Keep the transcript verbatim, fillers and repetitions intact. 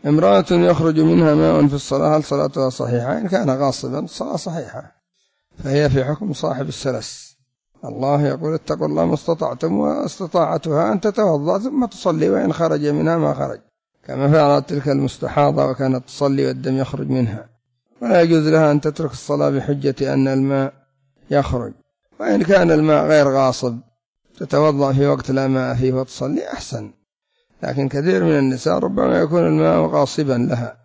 امرأة يخرج منها ماء في الصلاة هل صلاتها صحيحة؟ إن كان غاصبا الصلاة صحيحة، فهي في حكم صاحب السلس. الله يقول اتقوا الله ما استطعتم، واستطاعتها أن تتوضأ ثم تصلي وإن خرج منها ما خرج، كما فعلت تلك المستحاضة وكانت تصلي والدم يخرج منها، ولا يجوز لها أن تترك الصلاة بحجة أن الماء يخرج. وإن كان الماء غير غاصب تتوضأ في وقت لا ماء فيه وتصلي أحسن، لكن كثير من النساء ربما يكون الماء غاصبا لها